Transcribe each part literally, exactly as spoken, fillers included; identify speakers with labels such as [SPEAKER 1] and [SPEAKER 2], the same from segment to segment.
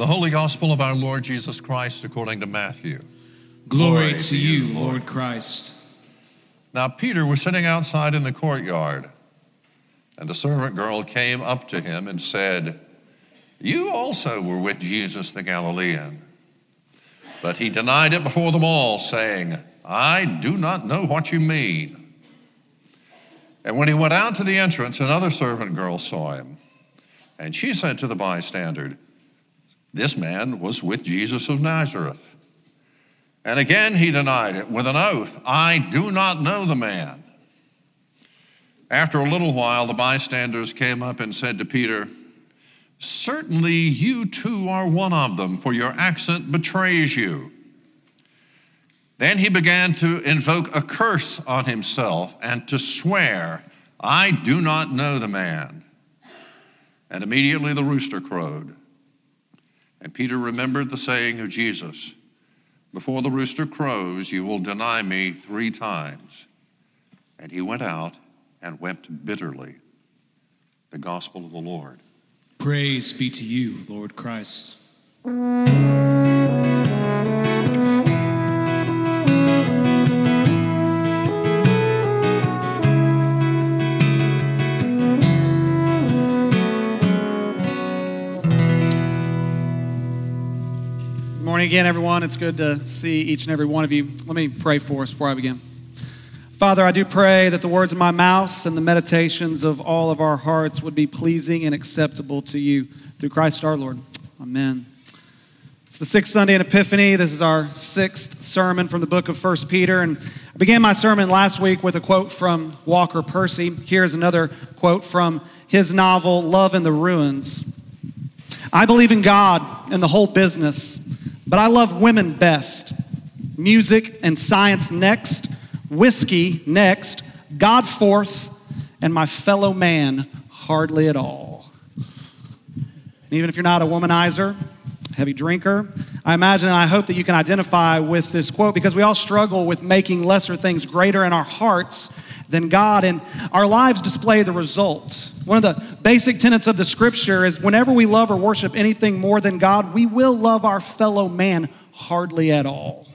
[SPEAKER 1] The Holy Gospel of our Lord Jesus Christ according to Matthew.
[SPEAKER 2] Glory, Glory to you, Lord. Lord Christ.
[SPEAKER 1] Now Peter was sitting outside in the courtyard, and the servant girl came up to him and said, "You also were with Jesus the Galilean." But he denied it before them all, saying, "I do not know what you mean." And when he went out to the entrance, another servant girl saw him, and she said to the bystander, "This man was with Jesus of Nazareth." And again he denied it with an oath, "I do not know the man." After a little while, the bystanders came up and said to Peter, "Certainly you too are one of them, for your accent betrays you." Then he began to invoke a curse on himself and to swear, "I do not know the man." And immediately the rooster crowed. And Peter remembered the saying of Jesus, "Before the rooster crows, you will deny me three times." And he went out and wept bitterly. The gospel of the Lord.
[SPEAKER 2] Praise be to you, Lord Christ.
[SPEAKER 3] Good morning again, everyone. It's good to see each and every one of you. Let me pray for us before I begin. Father, I do pray that the words of my mouth and the meditations of all of our hearts would be pleasing and acceptable to you through Christ our Lord. Amen. It's the sixth Sunday in Epiphany. This is our sixth sermon from the book of First Peter. And I began my sermon last week with a quote from Walker Percy. Here's another quote from his novel, Love in the Ruins. "I believe in God and the whole business, but I love women best. Music and science next. Whiskey next, God fourth, and my fellow man hardly at all." And even if you're not a womanizer, heavy drinker, I imagine and I hope that you can identify with this quote, because we all struggle with making lesser things greater in our hearts than God, and our lives display the result. One of the basic tenets of the scripture is whenever we love or worship anything more than God, we will love our fellow man hardly at all.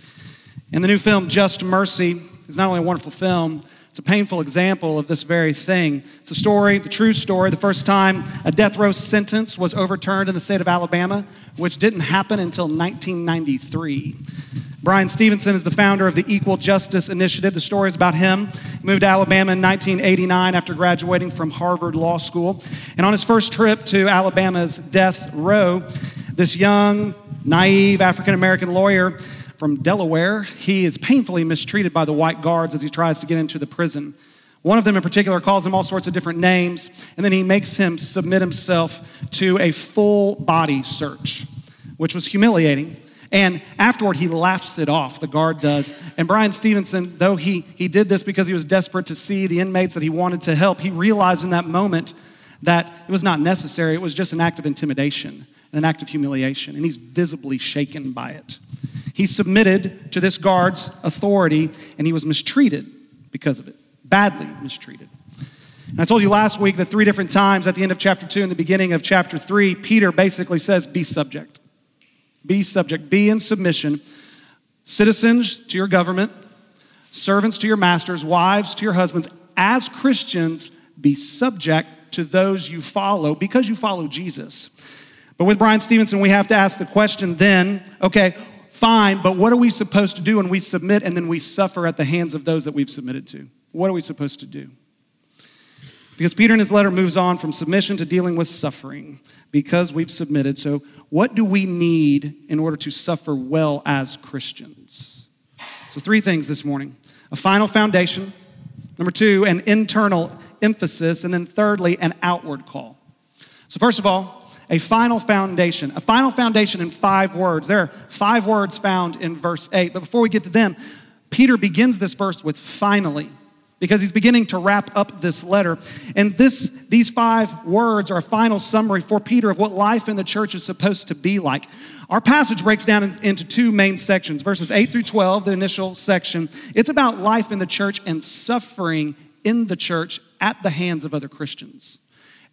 [SPEAKER 3] In the new film, Just Mercy, is not only a wonderful film, it's a painful example of this very thing. It's a story, the true story, the first time a death row sentence was overturned in the state of Alabama, which didn't happen until nineteen ninety-three. Brian Stevenson is the founder of the Equal Justice Initiative. The story is about him. He moved to Alabama in nineteen eighty-nine after graduating from Harvard Law School. And on his first trip to Alabama's death row, this young, naive African-American lawyer from Delaware, he is painfully mistreated by the white guards as he tries to get into the prison. One of them in particular calls him all sorts of different names, and then he makes him submit himself to a full body search, which was humiliating. And afterward, he laughs it off, the guard does. And Brian Stevenson, though he, he did this because he was desperate to see the inmates that he wanted to help, he realized in that moment that it was not necessary. It was just an act of intimidation and an act of humiliation, and he's visibly shaken by it. He submitted to this guard's authority, and he was mistreated because of it, badly mistreated. And I told you last week that three different times at the end of chapter two and the beginning of chapter three, Peter basically says, be subject. Be subject. Be in submission. Citizens to your government, servants to your masters, wives to your husbands. As Christians, be subject to those you follow because you follow Jesus. But with Brian Stevenson, we have to ask the question then, okay, fine, but what are we supposed to do when we submit and then we suffer at the hands of those that we've submitted to? What are we supposed to do? Because Peter in his letter moves on from submission to dealing with suffering because we've submitted. So what do we need in order to suffer well as Christians? So three things this morning. A final foundation. Number two, an internal emphasis. And then thirdly, an outward call. So first of all, a final foundation. A final foundation in five words. There are five words found in verse eight. But before we get to them, Peter begins this verse with finally, because he's beginning to wrap up this letter. And this, these five words are a final summary for Peter of what life in the church is supposed to be like. Our passage breaks down in, into two main sections. Verses eight through twelve, the initial section, it's about life in the church and suffering in the church at the hands of other Christians.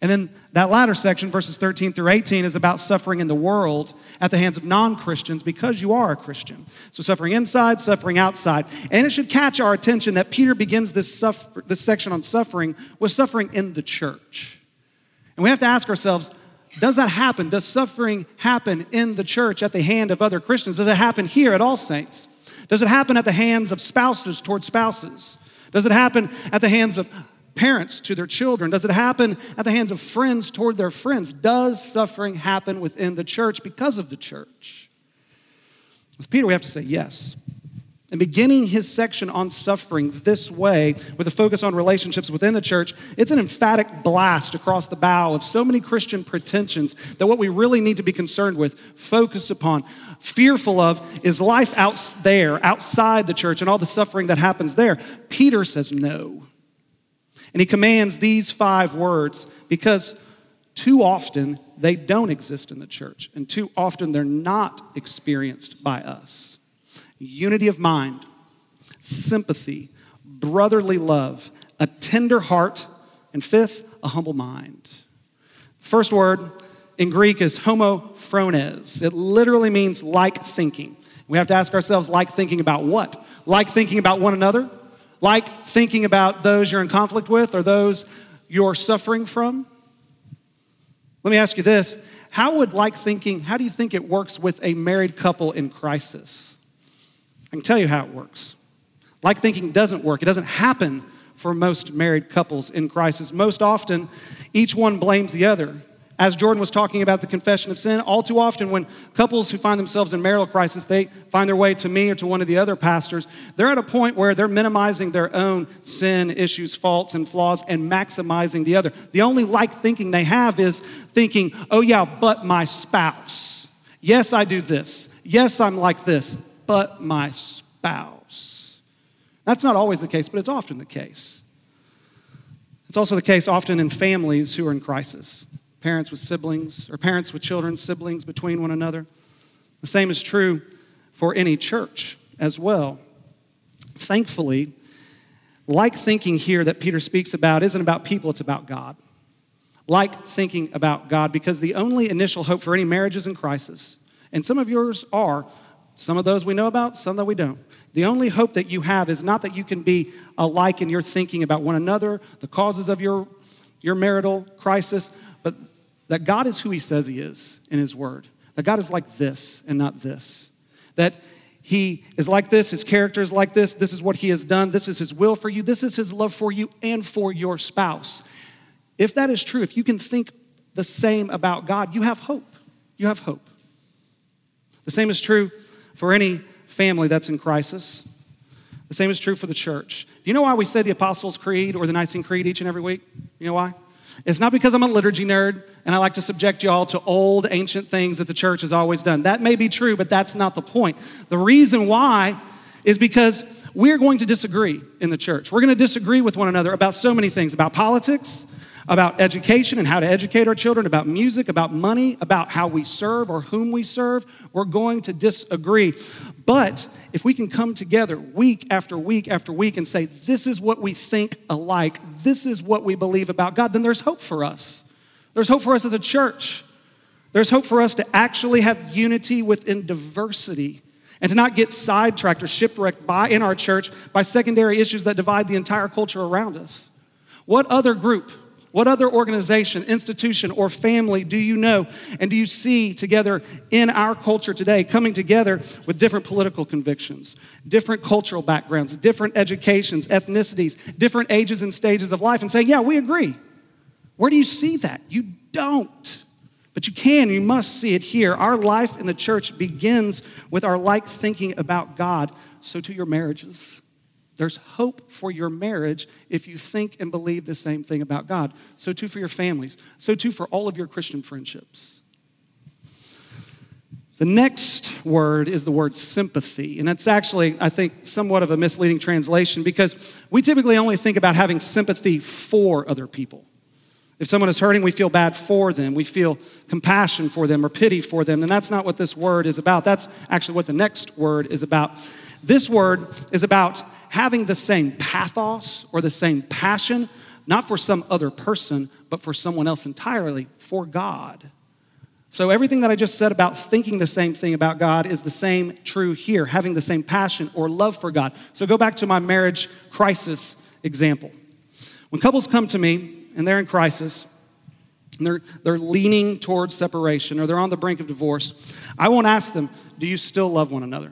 [SPEAKER 3] And then that latter section, verses thirteen through eighteen, is about suffering in the world at the hands of non-Christians because you are a Christian. So suffering inside, suffering outside. And it should catch our attention that Peter begins this, suffer, this section on suffering with suffering in the church. And we have to ask ourselves, does that happen? Does suffering happen in the church at the hand of other Christians? Does it happen here at All Saints? Does it happen at the hands of spouses toward spouses? Does it happen at the hands of parents to their children? Does it happen at the hands of friends toward their friends? Does suffering happen within the church because of the church? With Peter, we have to say yes. And beginning his section on suffering this way, with a focus on relationships within the church, it's an emphatic blast across the bow of so many Christian pretensions that what we really need to be concerned with, focused upon, fearful of, is life out there, outside the church, and all the suffering that happens there. Peter says no. And he commands these five words because too often they don't exist in the church, and too often they're not experienced by us. Unity of mind, sympathy, brotherly love, a tender heart, and fifth, a humble mind. First word in Greek is homophrones. It literally means like thinking. We have to ask ourselves, like thinking about what? Like thinking about one another? Like thinking about those you're in conflict with or those you're suffering from? Let me ask you this. How would like thinking, how do you think it works with a married couple in crisis? I can tell you how it works. Like thinking doesn't work. It doesn't happen for most married couples in crisis. Most often, each one blames the other. As Jordan was talking about the confession of sin, all too often when couples who find themselves in marital crisis, they find their way to me or to one of the other pastors, they're at a point where they're minimizing their own sin, issues, faults, and flaws and maximizing the other. The only like thinking they have is thinking, oh yeah, but my spouse. Yes, I do this. Yes, I'm like this. But my spouse. That's not always the case, but it's often the case. It's also the case often in families who are in crisis. Parents with siblings, or parents with children, siblings between one another. The same is true for any church as well. Thankfully, like thinking here that Peter speaks about isn't about people, it's about God. Like thinking about God, because the only initial hope for any marriages in crisis, and some of yours are, some of those we know about, some that we don't. The only hope that you have is not that you can be alike in your thinking about one another, the causes of your, your marital crisis, but that God is who he says he is in his word. That God is like this and not this. That he is like this, his character is like this, this is what he has done, this is his will for you, this is his love for you and for your spouse. If that is true, if you can think the same about God, you have hope. You have hope. The same is true for any family that's in crisis. The same is true for the church. Do you know why we say the Apostles' Creed or the Nicene Creed each and every week? You know why? It's not because I'm a liturgy nerd and I like to subject you all to old, ancient things that the church has always done. That may be true, but that's not the point. The reason why is because we're going to disagree in the church. We're going to disagree with one another about so many things, about politics, about education and how to educate our children, about music, about money, about how we serve or whom we serve. We're going to disagree. But if we can come together week after week after week and say, this is what we think alike, this is what we believe about God, then there's hope for us. There's hope for us as a church. There's hope for us to actually have unity within diversity and to not get sidetracked or shipwrecked by in our church by secondary issues that divide the entire culture around us. What other group, what other organization, institution, or family do you know and do you see together in our culture today coming together with different political convictions, different cultural backgrounds, different educations, ethnicities, different ages and stages of life and saying, yeah, we agree. Where do you see that? You don't. But you can, you must see it here. Our life in the church begins with our like thinking about God. So to your marriages. There's hope for your marriage if you think and believe the same thing about God. So too for your families. So too for all of your Christian friendships. The next word is the word sympathy. And that's actually, I think, somewhat of a misleading translation because we typically only think about having sympathy for other people. If someone is hurting, we feel bad for them. We feel compassion for them or pity for them. And that's not what this word is about. That's actually what the next word is about. This word is about having the same pathos or the same passion, not for some other person, but but for someone else entirely, for God. So everything that I just said about thinking the same thing about God is the same true here, having the same passion or love for God. So go back to my marriage crisis example. When couples come to me and they're in crisis, and they're, they're leaning towards separation or they're on the brink of divorce, I won't ask them, do you still love one another?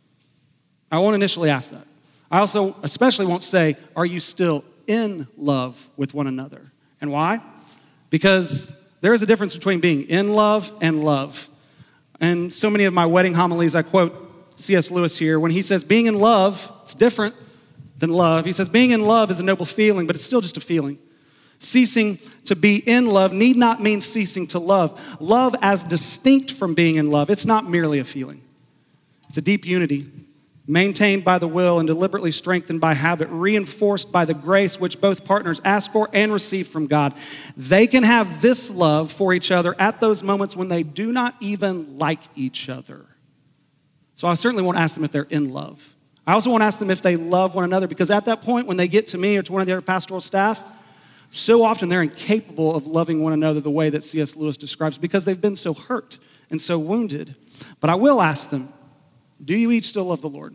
[SPEAKER 3] I won't initially ask that. I also especially won't say, are you still in love with one another? And why? Because there is a difference between being in love and love. And so many of my wedding homilies, I quote C S Lewis here, when he says being in love, it's different than love. He says being in love is a noble feeling, but it's still just a feeling. Ceasing to be in love need not mean ceasing to love. Love as distinct from being in love, it's not merely a feeling. It's a deep unity, maintained by the will and deliberately strengthened by habit, reinforced by the grace which both partners ask for and receive from God. They can have this love for each other at those moments when they do not even like each other. So I certainly won't ask them if they're in love. I also won't ask them if they love one another, because at that point when they get to me or to one of the other pastoral staff, so often they're incapable of loving one another the way that C S Lewis describes because they've been so hurt and so wounded. But I will ask them, do you each still love the Lord?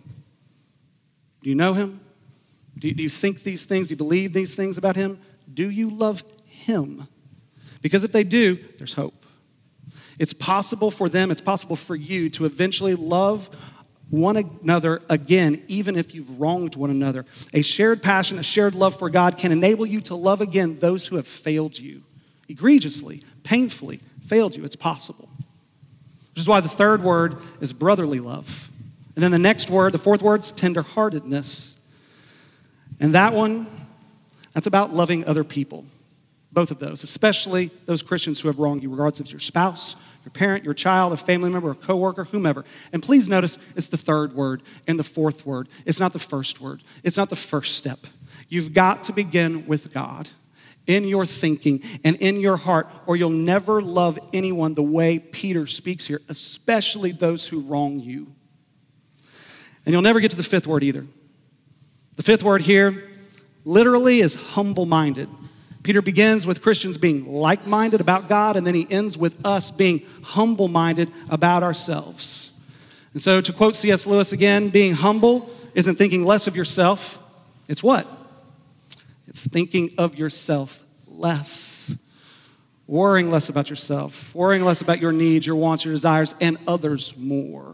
[SPEAKER 3] Do you know him? Do you, do you think these things? Do you believe these things about him? Do you love him? Because if they do, there's hope. It's possible for them, it's possible for you to eventually love one another again, even if you've wronged one another. A shared passion, a shared love for God can enable you to love again those who have failed you, egregiously, painfully failed you. It's possible. Which is why the third word is brotherly love. And then the next word, the fourth word, is tenderheartedness. And that one, that's about loving other people. Both of those, especially those Christians who have wronged you, regardless of your spouse, your parent, your child, a family member, a coworker, whomever. And please notice it's the third word and the fourth word. It's not the first word. It's not the first step. You've got to begin with God in your thinking and in your heart, or you'll never love anyone the way Peter speaks here, especially those who wrong you. And you'll never get to the fifth word either. The fifth word here literally is humble-minded. Peter begins with Christians being like-minded about God, and then he ends with us being humble-minded about ourselves. And so to quote C S Lewis again, being humble isn't thinking less of yourself. It's what? It's thinking of yourself less. Worrying less about yourself. Worrying less about your needs, your wants, your desires, and others more.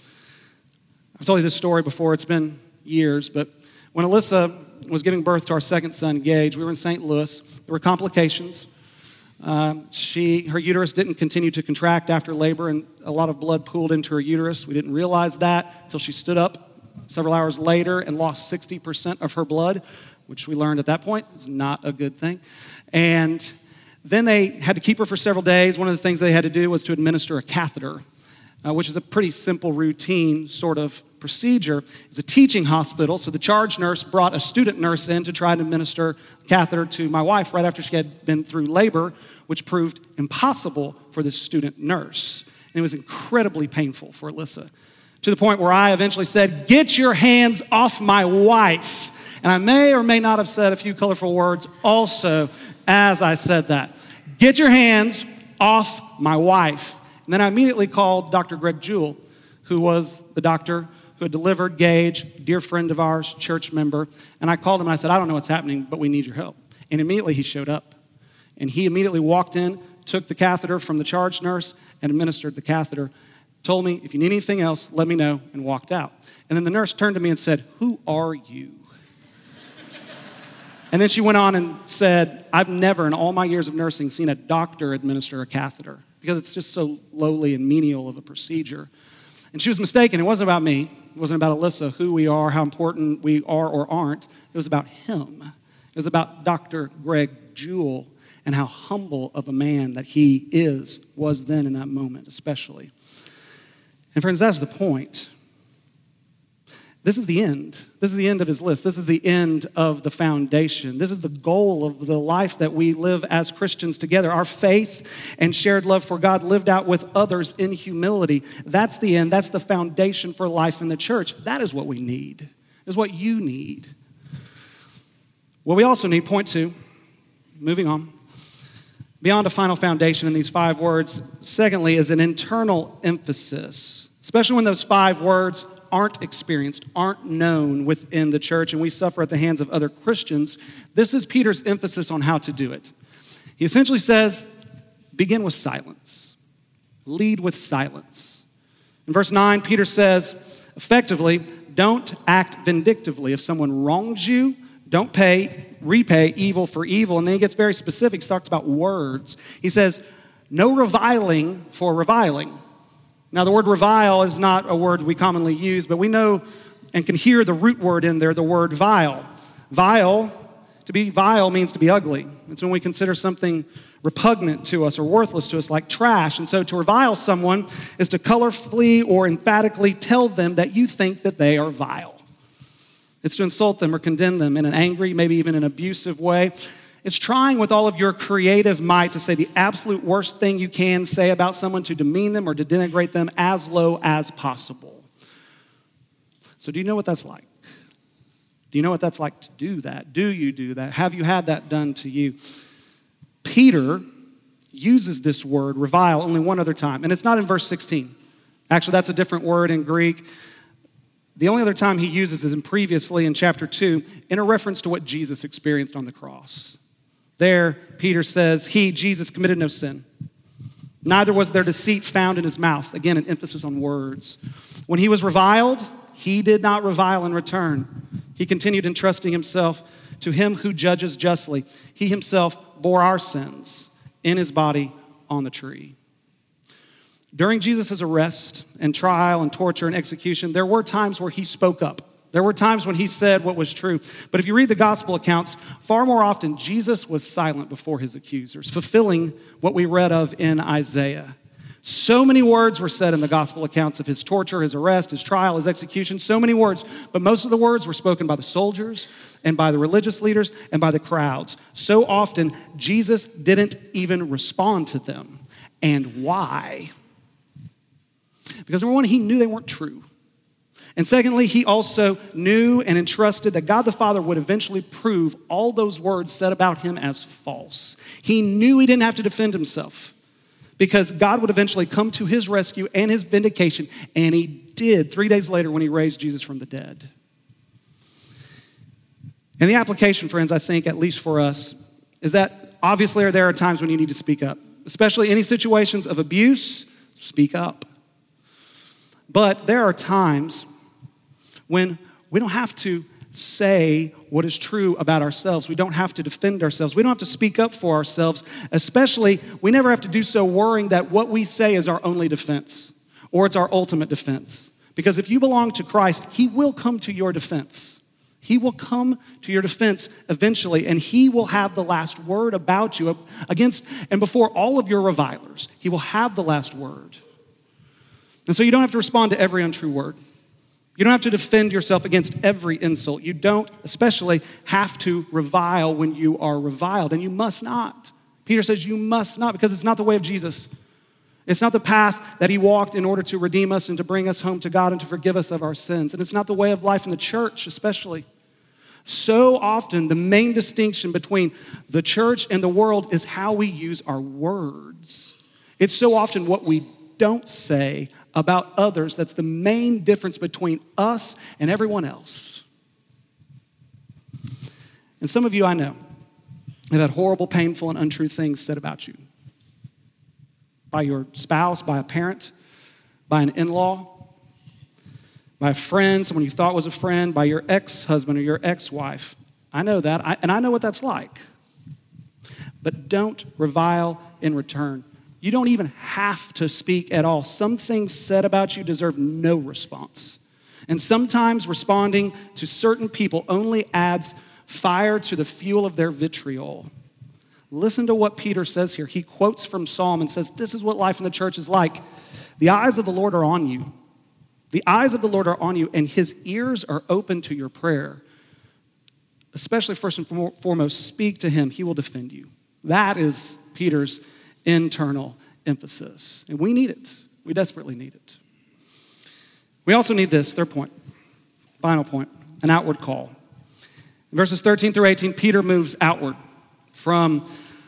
[SPEAKER 3] I've told you this story before. It's been years, but when Alyssa was giving birth to our second son, Gage, we were in Saint Louis. There were complications. Um, she, her uterus didn't continue to contract after labor, and a lot of blood pooled into her uterus. We didn't realize that until she stood up several hours later and lost sixty percent of her blood, which we learned at that point is not a good thing. And then they had to keep her for several days. One of the things they had to do was to administer a catheter, uh, which is a pretty simple routine sort of procedure. It's a teaching hospital, so the charge nurse brought a student nurse in to try to administer a catheter to my wife right after she had been through labor, which proved impossible for this student nurse. And it was incredibly painful for Alyssa, to the point where I eventually said, "Get your hands off my wife." And I may or may not have said a few colorful words also as I said that. Get your hands off my wife. And then I immediately called Doctor Greg Jewell, who was the doctor who had delivered Gage, dear friend of ours, church member. And I called him and I said, "I don't know what's happening, but we need your help." And immediately he showed up. And he immediately walked in, took the catheter from the charge nurse, and administered the catheter. Told me, "If you need anything else, let me know," and walked out. And then the nurse turned to me and said, "Who are you?" And then she went on and said, "I've never in all my years of nursing seen a doctor administer a catheter because it's just so lowly and menial of a procedure." And she was mistaken. It wasn't about me. It wasn't about Alyssa, who we are, how important we are or aren't. It was about him. It was about Doctor Greg Jewell and how humble of a man that he is, was then in that moment especially. And friends, that's the point. This is the end. This is the end of his list. This is the end of the foundation. This is the goal of the life that we live as Christians together. Our faith and shared love for God lived out with others in humility. That's the end. That's the foundation for life in the church. That is what we need. Is what you need. What we also need, point two, moving on, Beyond a final foundation in these five words, secondly, is an internal emphasis, especially when those five words aren't experienced, aren't known within the church, and we suffer at the hands of other Christians. This is Peter's emphasis on how to do it. He essentially says, begin with silence. Lead with silence. In verse nine, Peter says, effectively, don't act vindictively. If someone wrongs you, don't pay, repay evil for evil. And then he gets very specific. He talks about words. He says, no reviling for reviling. Now, the word revile is not a word we commonly use, but we know and can hear the root word in there, the word vile. Vile, to be vile means to be ugly. It's when we consider something repugnant to us or worthless to us, like trash. And so to revile someone is to colorfully or emphatically tell them that you think that they are vile. It's to insult them or condemn them in an angry, maybe even an abusive way. It's trying with all of your creative might to say the absolute worst thing you can say about someone, to demean them or to denigrate them as low as possible. So do you know what that's like? Do you know what that's like to do that? Do you do that? Have you had that done to you? Peter uses this word, revile, only one other time, and it's not in verse sixteen. Actually, that's a different word in Greek. The only other time he uses is in previously in chapter two, in a reference to what Jesus experienced on the cross. There, Peter says, he, Jesus, committed no sin. Neither was there deceit found in his mouth. Again, an emphasis on words. When he was reviled, he did not revile in return. He continued entrusting himself to him who judges justly. He himself bore our sins in his body on the tree. During Jesus' arrest and trial and torture and execution, there were times where he spoke up. There were times when he said what was true. But if you read the gospel accounts, far more often Jesus was silent before his accusers, fulfilling what we read of in Isaiah. So many words were said in the gospel accounts of his torture, his arrest, his trial, his execution, so many words. But most of the words were spoken by the soldiers and by the religious leaders and by the crowds. So often, Jesus didn't even respond to them. And why? Because number one, he knew they weren't true. And secondly, he also knew and entrusted that God the Father would eventually prove all those words said about him as false. He knew he didn't have to defend himself because God would eventually come to his rescue and his vindication, and he did three days later when he raised Jesus from the dead. And the application, friends, I think, at least for us, is that obviously there are times when you need to speak up, especially any situations of abuse. Speak up. But there are times when we don't have to say what is true about ourselves. We don't have to defend ourselves. We don't have to speak up for ourselves. Especially, we never have to do so worrying that what we say is our only defense or it's our ultimate defense. Because if you belong to Christ, he will come to your defense. He will come to your defense eventually, and he will have the last word about you against and before all of your revilers. He will have the last word. And so you don't have to respond to every untrue word. You don't have to defend yourself against every insult. You don't, especially, have to revile when you are reviled, and you must not. Peter says you must not, because it's not the way of Jesus. It's not the path that he walked in order to redeem us and to bring us home to God and to forgive us of our sins. And it's not the way of life in the church, especially. So often, the main distinction between the church and the world is how we use our words. It's so often what we don't say about others that's the main difference between us and everyone else. And some of you I know have had horrible, painful, and untrue things said about you. By your spouse, by a parent, by an in-law, by a friend, someone you thought was a friend, by your ex-husband or your ex-wife. I know that, I, and I know what that's like. But don't revile in return. You don't even have to speak at all. Some things said about you deserve no response. And sometimes responding to certain people only adds fire to the fuel of their vitriol. Listen to what Peter says here. He quotes from Psalm and says, this is what life in the church is like. The eyes of the Lord are on you. The eyes of the Lord are on you, and his ears are open to your prayer. Especially first and foremost, speak to him. He will defend you. That is Peter's internal emphasis. And we need it. We desperately need it. We also need this, third point, final point, an outward call. In verses thirteen through eighteen, Peter moves outward from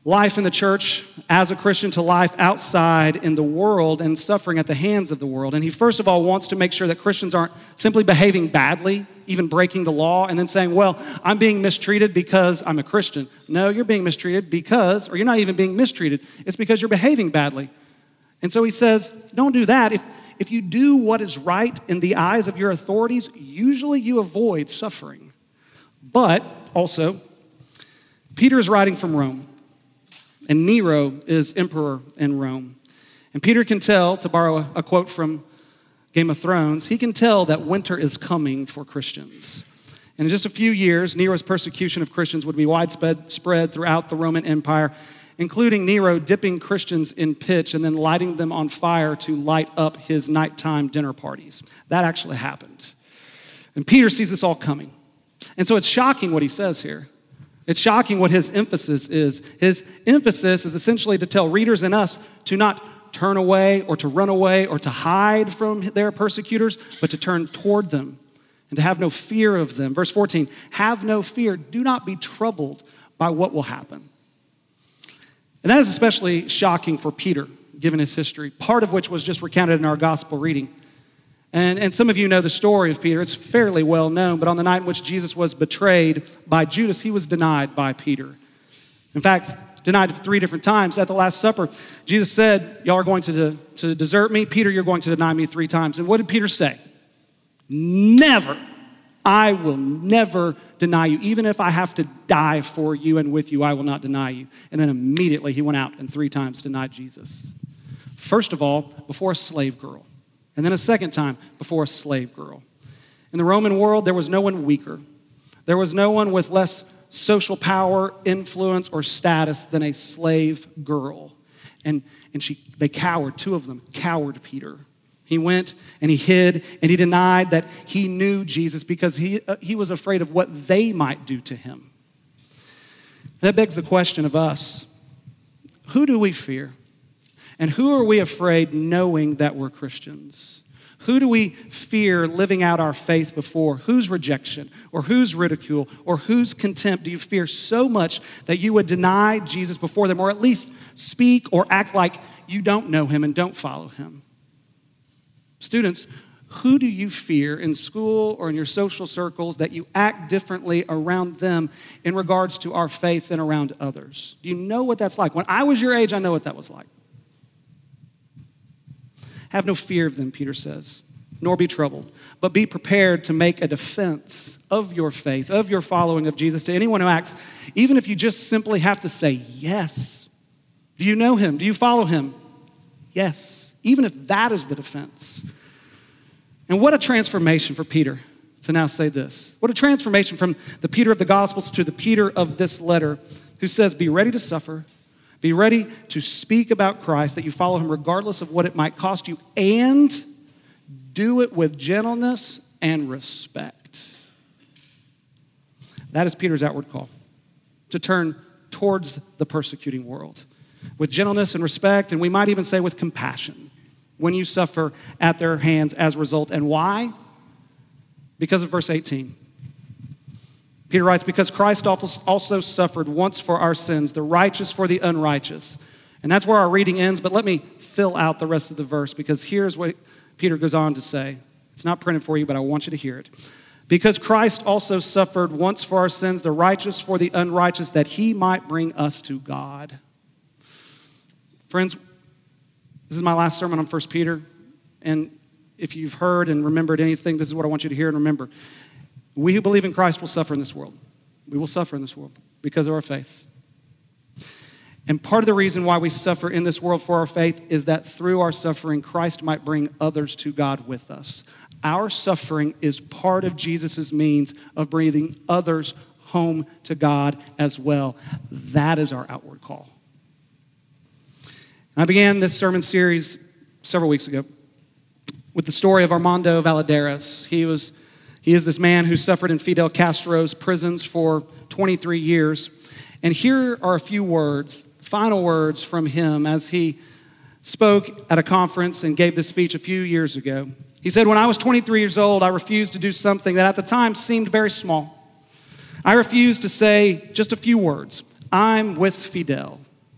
[SPEAKER 3] life in the church as a Christian to life outside in the world and suffering at the hands of the world. And he first of all wants to make sure that Christians aren't simply behaving badly, even breaking the law, and then saying, well, I'm being mistreated because I'm a Christian. No, you're being mistreated because, or you're not even being mistreated, it's because you're behaving badly. And so he says, don't do that. If, if you do what is right in the eyes of your authorities, usually you avoid suffering. But also, Peter is writing from Rome. And Nero is emperor in Rome. And Peter can tell, to borrow a, a quote from Game of Thrones, he can tell that winter is coming for Christians. And in just a few years, Nero's persecution of Christians would be widespread spread throughout the Roman Empire, including Nero dipping Christians in pitch and then lighting them on fire to light up his nighttime dinner parties. That actually happened. And Peter sees this all coming. And so it's shocking what he says here. It's shocking what his emphasis is. His emphasis is essentially to tell readers and us to not turn away or to run away or to hide from their persecutors, but to turn toward them and to have no fear of them. Verse fourteen, have no fear. Do not be troubled by what will happen. And that is especially shocking for Peter, given his history, part of which was just recounted in our gospel reading. And, and some of you know the story of Peter. It's fairly well known, but on the night in which Jesus was betrayed by Judas, he was denied by Peter. In fact, denied three different times. At the Last Supper, Jesus said, y'all are going to, to desert me. Peter, you're going to deny me three times. And what did Peter say? Never. I will never deny you. Even if I have to die for you and with you, I will not deny you. And then immediately he went out and three times denied Jesus. First of all, before a slave girl. And then a second time before a slave girl. In the Roman world, there was no one weaker. There was no one with less social power, influence, or status than a slave girl. And, and she, they cowered, two of them cowered Peter. He went and he hid and he denied that he knew Jesus because he, uh, he was afraid of what they might do to him. That begs the question of us. Who do we fear? And who are we afraid knowing that we're Christians? Who do we fear living out our faith before? Whose rejection or whose ridicule or whose contempt do you fear so much that you would deny Jesus before them or at least speak or act like you don't know him and don't follow him? Students, who do you fear in school or in your social circles that you act differently around them in regards to our faith and around others? Do you know what that's like? When I was your age, I know what that was like. Have no fear of them, Peter says, nor be troubled, but be prepared to make a defense of your faith, of your following of Jesus to anyone who acts, even if you just simply have to say yes. Do you know him? Do you follow him? Yes, even if that is the defense. And what a transformation for Peter to now say this. What a transformation from the Peter of the Gospels to the Peter of this letter who says, be ready to suffer. Be ready to speak about Christ, that you follow him regardless of what it might cost you, and do it with gentleness and respect. That is Peter's outward call, to turn towards the persecuting world with gentleness and respect, and we might even say with compassion when you suffer at their hands as a result. And why? Because of verse eighteen. Peter writes, because Christ also suffered once for our sins, the righteous for the unrighteous. And that's where our reading ends, but let me fill out the rest of the verse because here's what Peter goes on to say. It's not printed for you, but I want you to hear it. Because Christ also suffered once for our sins, the righteous for the unrighteous, that he might bring us to God. Friends, this is my last sermon on First Peter, and if you've heard and remembered anything, this is what I want you to hear and remember. We who believe in Christ will suffer in this world. We will suffer in this world because of our faith. And part of the reason why we suffer in this world for our faith is that through our suffering, Christ might bring others to God with us. Our suffering is part of Jesus' means of bringing others home to God as well. That is our outward call. I began this sermon series several weeks ago with the story of Armando Valadares. He was He is this man who suffered in Fidel Castro's prisons for twenty-three years. And here are a few words, final words from him as he spoke at a conference and gave this speech a few years ago. He said, when I was twenty-three years old, I refused to do something that at the time seemed very small. I refused to say just a few words. I'm with Fidel.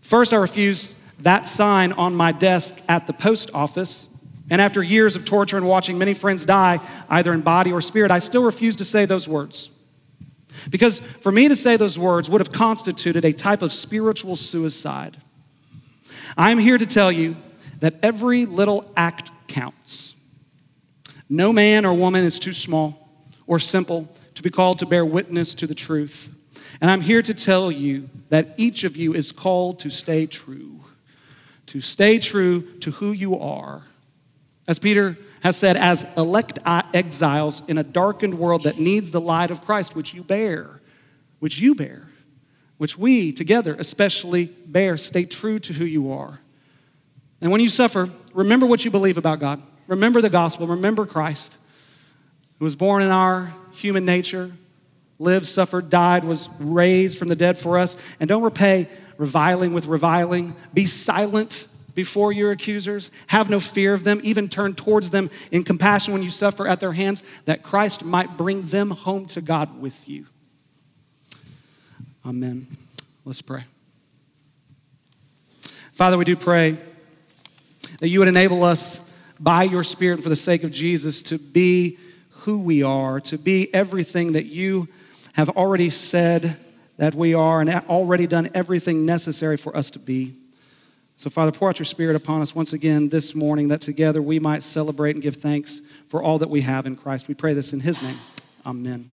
[SPEAKER 3] First, I refused that sign on my desk at the post office. And after years of torture and watching many friends die, either in body or spirit, I still refuse to say those words. Because for me to say those words would have constituted a type of spiritual suicide. I'm here to tell you that every little act counts. No man or woman is too small or simple to be called to bear witness to the truth. And I'm here to tell you that each of you is called to stay true, to stay true to who you are. As Peter has said, as elect exiles in a darkened world that needs the light of Christ, which you bear, which you bear, which we together especially bear. Stay true to who you are. And when you suffer, remember what you believe about God. Remember the gospel. Remember Christ, who was born in our human nature, lived, suffered, died, was raised from the dead for us. And don't repay reviling with reviling. Be silent before your accusers. Have no fear of them. Even turn towards them in compassion when you suffer at their hands, that Christ might bring them home to God with you. Amen. Let's pray. Father, we do pray that you would enable us by your Spirit for the sake of Jesus to be who we are, to be everything that you have already said that we are and already done everything necessary for us to be. So, Father, pour out your Spirit upon us once again this morning, that together we might celebrate and give thanks for all that we have in Christ. We pray this in his name. Amen.